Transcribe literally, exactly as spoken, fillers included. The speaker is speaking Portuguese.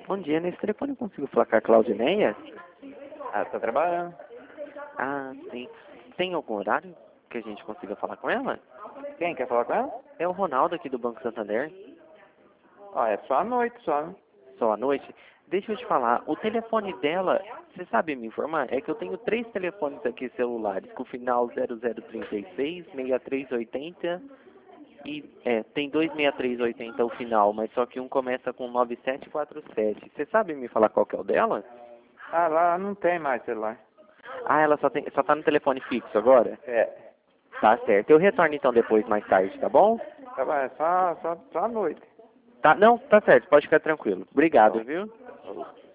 Bom dia, nesse telefone eu consigo falar com a Claudineia? Ah, tá trabalhando. Ah, sim. Tem algum horário que a gente consiga falar com ela? Quem quer falar com ela? É o Ronaldo aqui do Banco Santander. Ah, é só à noite, só, né? Só à noite? Deixa eu te falar, o telefone dela, você sabe me informar? É que eu tenho três telefones aqui celulares, com o final zero zero três seis, seis três oito zero e é, tem dois seis três oito zero o final, mas só que um começa com nove sete quatro sete. Você sabe me falar qual que é o dela? Ah, lá não tem mais celular. Ah, ela só, tem, só tá no telefone fixo agora? É. Tá certo. Eu retorno então depois, mais tarde, tá bom? Tá bom, é só, só, só à noite. Tá, não, tá certo. Pode ficar tranquilo. Tá Obrigado, bom. viu? Falou.